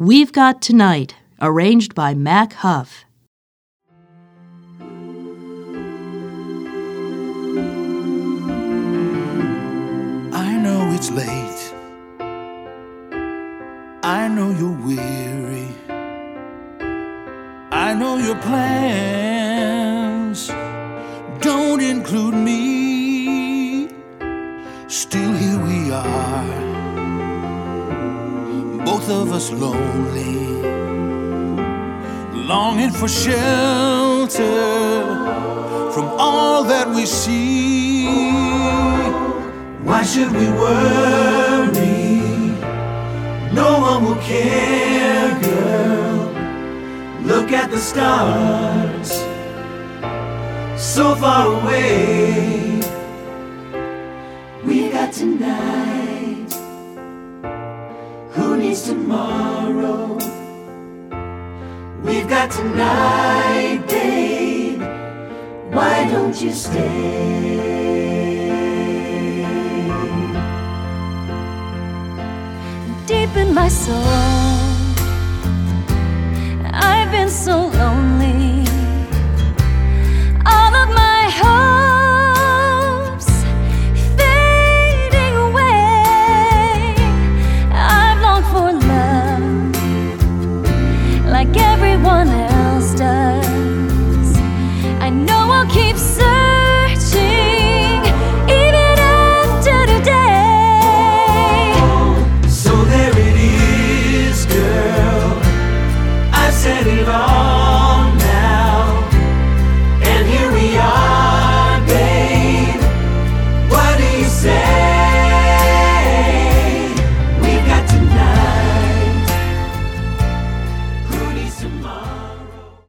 We've Got Tonight, arranged by Mac Huff. I know it's late. I know you're weary. I know your plans don't include me. Still here we are, both of us lonely, longing for shelter from all that we see. Why should we worry? No one will care, girl. Look at the stars, so far away. We got tonight. Who needs tomorrow? We've got tonight, babe. Why don't you stay? Deep in my soul, I've been so lonely.